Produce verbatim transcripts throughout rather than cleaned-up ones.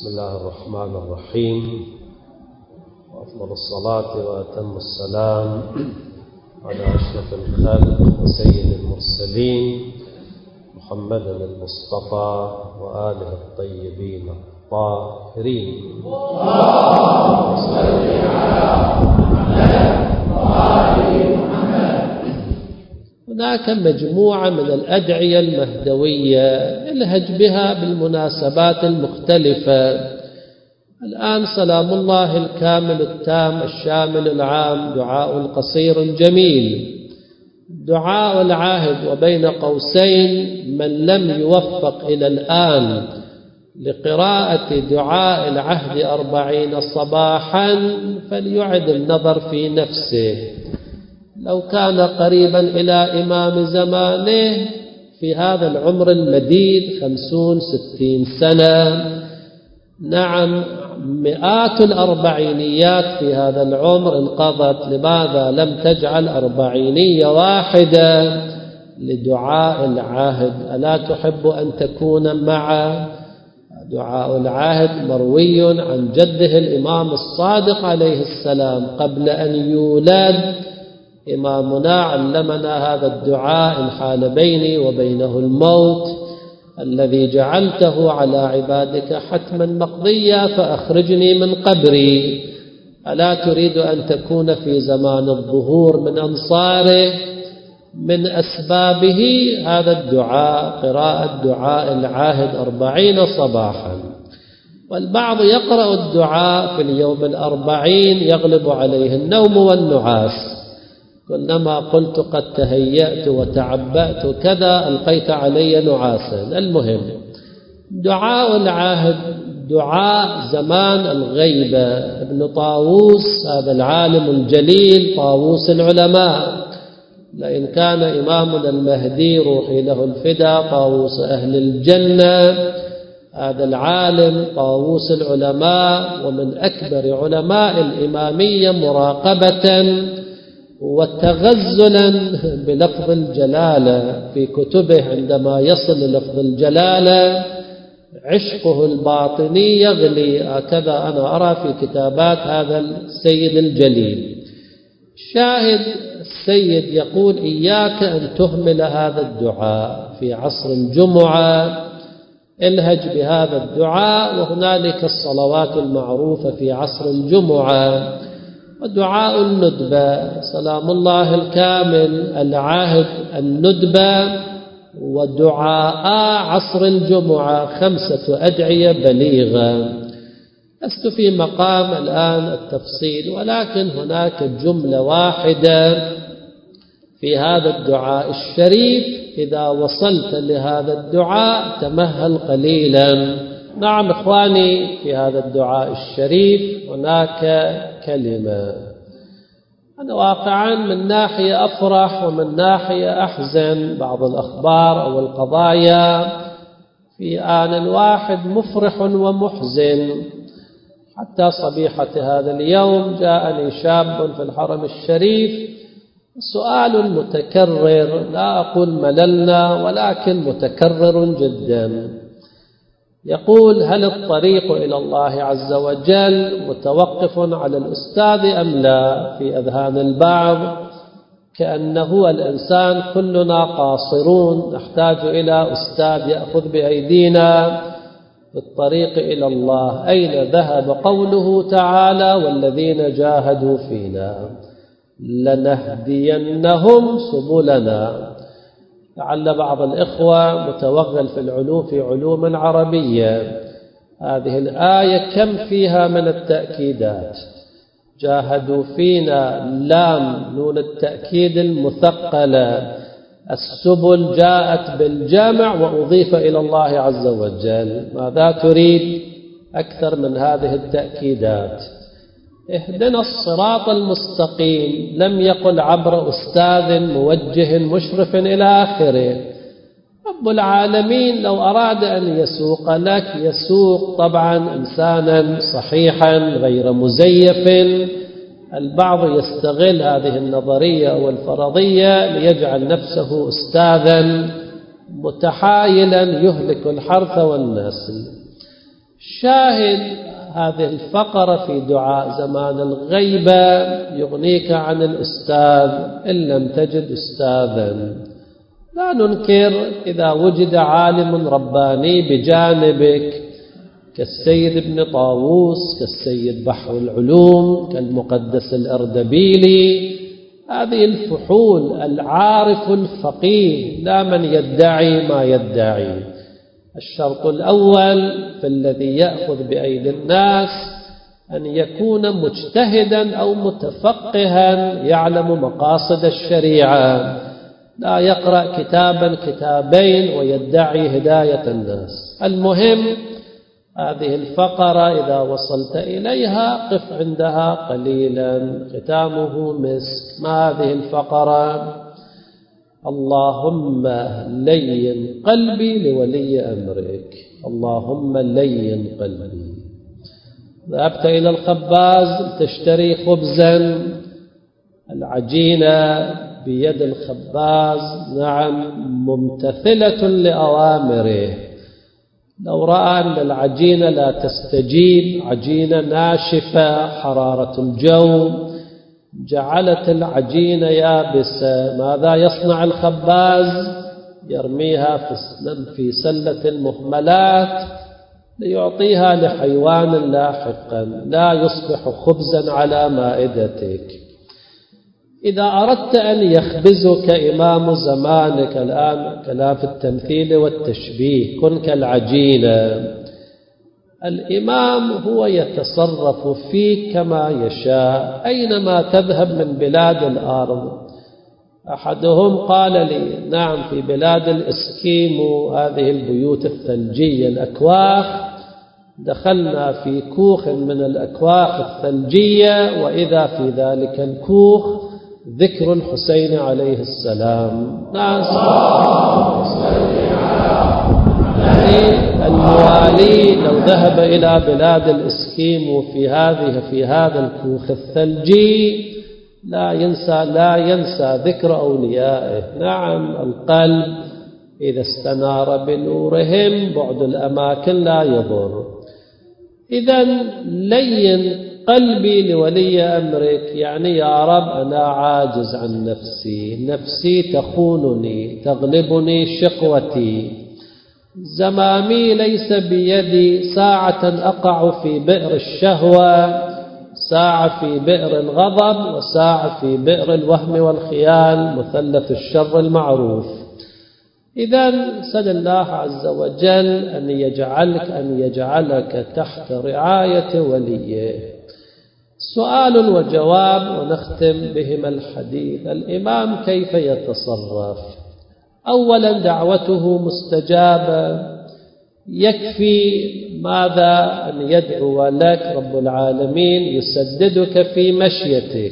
بسم الله الرحمن الرحيم، وأفضل الصلاة وأتم السلام على أشرف الخلق وسيد المرسلين محمد المصطفى وآله الطيبين الطاهرين. اللهم صل على محمد وآل محمد. هناك مجموعة من الأدعية المهدوية يلهج بها بالمناسبات المختلفة. الآن سلام الله الكامل التام الشامل العام دعاء قصير جميل، دعاء العهد، وبين قوسين من لم يوفق إلى الآن لقراءة دعاء العهد أربعين صباحا فليعد النظر في نفسه. لو كان قريبا إلى إمام زمانه في هذا العمر المديد خمسون ستين سنة، نعم مئات الأربعينيات في هذا العمر انقضت، لماذا لم تجعل أربعينية واحدة لدعاء العهد؟ ألا تحب أن تكون معه؟ دعاء العهد مروي عن جده الإمام الصادق عليه السلام قبل أن يولد. إمامنا علمنا هذا الدعاء إن حال بيني وبينه الموت الذي جعلته على عبادك حتما مقضيا فأخرجني من قبري. ألا تريد أن تكون في زمان الظهور من أنصاره؟ من أسبابه هذا الدعاء، قراءة دعاء العهد أربعين صباحا. والبعض يقرأ الدعاء في اليوم الأربعين يغلب عليه النوم والنعاس، كلما قلت قد تهيأت وتعبأت كذا ألقيت علي نعاسا. المهم دعاء العهد دعاء زمان الغيبة. ابن طاووس هذا العالم الجليل طاووس العلماء، لئن كان إمامنا المهدي روحي له الفدا طاووس أهل الجنة، هذا العالم طاووس العلماء ومن أكبر علماء الإمامية مراقبة وتغزلا بلفظ الجلالة في كتبه. عندما يصل لفظ الجلالة عشقه الباطني يغلي، هكذا أنا أرى في كتابات هذا السيد الجليل. شاهد السيد يقول إياك أن تهمل هذا الدعاء في عصر الجمعة، الهج بهذا الدعاء، وهنالك الصلوات المعروفة في عصر الجمعة. ودعاء الندبة سلام الله الكامل العهد الندبة ودعاء عصر الجمعة خمسة أدعية بليغة. لست في مقام الآن التفصيل، ولكن هناك جملة واحدة في هذا الدعاء الشريف إذا وصلت لهذا الدعاء تمهل قليلا. نعم إخواني، في هذا الدعاء الشريف هناك كلمة أنا واقعا من ناحية أفرح ومن ناحية أحزن. بعض الأخبار أو القضايا في آن واحد مفرح ومحزن. حتى صبيحة هذا اليوم جاءني شاب في الحرم الشريف سؤال متكرر، لا أقول مللنا ولكن متكرر جدا. يقول: هل الطريق إلى الله عز وجل متوقف على الأستاذ أم لا؟ في أذهان البعض كأنه الإنسان كلنا قاصرون نحتاج إلى أستاذ يأخذ بأيدينا في الطريق إلى الله. أين ذهب قوله تعالى: والذين جاهدوا فينا لنهدينهم سبلنا؟ لعل بعض الإخوة متوغل في العلوم في علوم عربية. هذه الآية كم فيها من التأكيدات؟ جاهدوا فينا لام نون التأكيد المثقلة، السبل جاءت بالجمع وأضيف إلى الله عز وجل. ماذا تريد أكثر من هذه التأكيدات؟ اهدنا الصراط المستقيم لم يقل عبر أستاذ موجه مشرف إلى آخره. رب العالمين لو أراد أن يسوق لك يسوق طبعا إنسانا صحيحا غير مزيف. البعض يستغل هذه النظرية والفرضية ليجعل نفسه أستاذا متحايلا يهلك الحرث والنسل. شاهد هذه الفقرة في دعاء زمان الغيبة: يغنيك عن الأستاذ إن لم تجد أستاذا. لا ننكر إذا وجد عالم رباني بجانبك كالسيد ابن طاووس، كالسيد بحر العلوم، كالمقدس الأردبيلي، هذه الفحول، العارف الفقيه، لا من يدعي ما يدعي. الشرط الأول في الذي يأخذ بأيدي الناس أن يكون مجتهدا أو متفقها يعلم مقاصد الشريعة، لا يقرأ كتابا كتابين ويدعي هداية الناس. المهم هذه الفقرة إذا وصلت إليها قف عندها قليلا، ختامه مسك. ما هذه الفقرة؟ اللهم لين قلبي لولي أمرك، اللهم لين قلبي. ذهبت إلى الخباز تشتري خبزا، العجينة بيد الخباز، نعم، ممتثلة لأوامره. لو رأى أن العجينة لا تستجيب، عجينة ناشفة، حرارة الجو جعلت العجينة يابسة، ماذا يصنع الخباز؟ يرميها في سلة المهملات ليعطيها لحيوان لاحقا، لا يصبح خبزا على مائدتك. إذا أردت أن يخبزك إمام زمانك، الآن كلام في التمثيل والتشبيه، كن كالعجينة. الإمام هو يتصرف فيك كما يشاء أينما تذهب من بلاد الأرض. أحدهم قال لي: نعم، في بلاد الإسكيمو، هذه البيوت الثلجية الأكواخ، دخلنا في كوخ من الأكواخ الثلجية وإذا في ذلك الكوخ ذكر الحسين عليه السلام. ناس الموالي لو ذهب إلى بلاد الإسكيمو في هذه في هذا الكوخ الثلجي لا ينسى لا ينسى ذكر أوليائه. نعم، القلب إذا استنار بنورهم بعد الأماكن لا يضر. إذن لين قلبي لولي أمرك، يعني يا رب أنا عاجز عن نفسي، نفسي تخونني، تغلبني شقوتي، زمامي ليس بيدي، ساعة أقع في بئر الشهوة، ساعة في بئر الغضب، وساعة في بئر الوهم والخيال، مثلث الشر المعروف. إذن سل الله عز وجل أن يجعلك أن يجعلك تحت رعاية وليه. سؤال وجواب ونختم بهما الحديث. الإمام كيف يتصرف؟ أولا دعوته مستجابة، يكفي ماذا أن يدعو لك رب العالمين يسددك في مشيتك.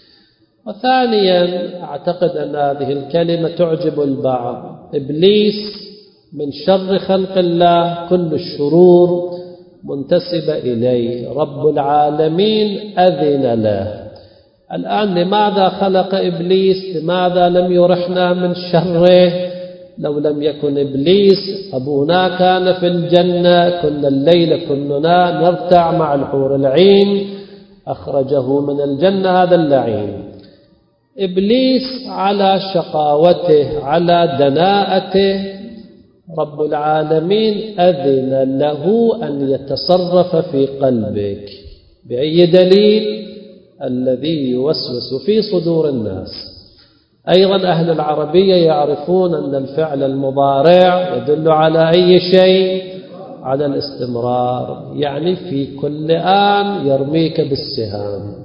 وثانيا أعتقد أن هذه الكلمة تعجب البعض: إبليس من شر خلق الله، كل الشرور منتسبة إليه، رب العالمين أذن له. الآن لماذا خلق إبليس؟ لماذا لم يرحنا من شره؟ لو لم يكن إبليس أبونا كان في الجنة، كل الليل كلنا نرتع مع الحور العين، أخرجه من الجنة هذا اللعين. إبليس على شقاوته، على دناءته، رب العالمين أذن له أن يتصرف في قلبك. بأي دليل؟ الذي يوسوس في صدور الناس. أيضا أهل العربية يعرفون أن الفعل المضارع يدل على أي شيء؟ على الاستمرار، يعني في كل آن يرميك بالسهام.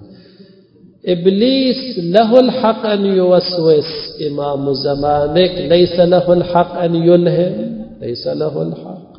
إبليس له الحق أن يوسوس، إمام زمانك ليس له الحق أن يلهم، ليس له الحق.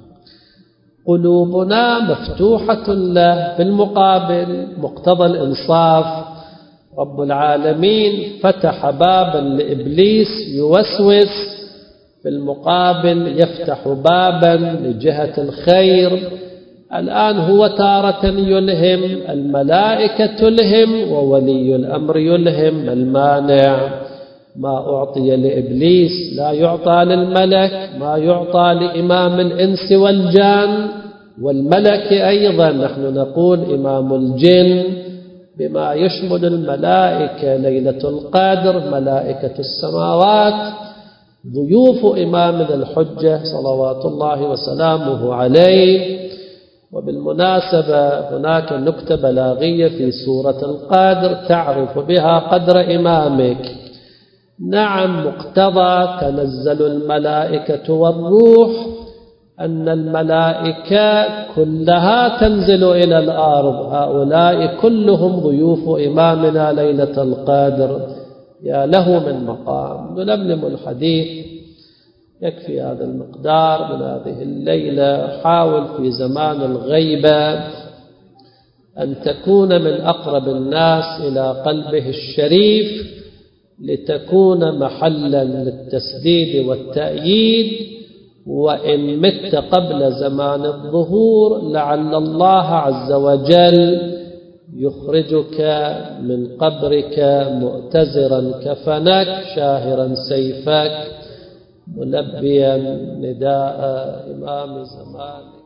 قلوبنا مفتوحة له. في المقابل مقتضى الإنصاف، رب العالمين فتح بابا لإبليس يوسوس، في المقابل يفتح بابا لجهة الخير. الآن هو تارة يلهم، الملائكة تلهم، وولي الأمر يلهم. المانع ما أعطي لإبليس لا يعطى للملك، ما يعطى لإمام الإنس والجان والملك أيضا نحن نقول إمام الجن بما يشمل الملائكة ليلة القدر، ملائكة السماوات، ضيوف إمامنا الحجة صلوات الله وسلامه عليه. وبالمناسبة هناك نكتة بلاغية في سورة القدر تعرف بها قدر إمامك. نعم، مقتضى تنزل الملائكة والروح أن الملائكة كلها تنزل إلى الأرض، هؤلاء كلهم ضيوف إمامنا ليلة القدر. يا له من مقام. نلملم الحديث، يكفي هذا المقدار من هذه الليلة. حاول في زمان الغيبة أن تكون من أقرب الناس إلى قلبه الشريف، لتكون محلا للتسديد والتأييد. وإن مت قبل زمان الظهور لعل الله عز وجل يخرجك من قبرك مؤتزرا كفنك شاهرا سيفك ملبيا نداء إمام زمانك.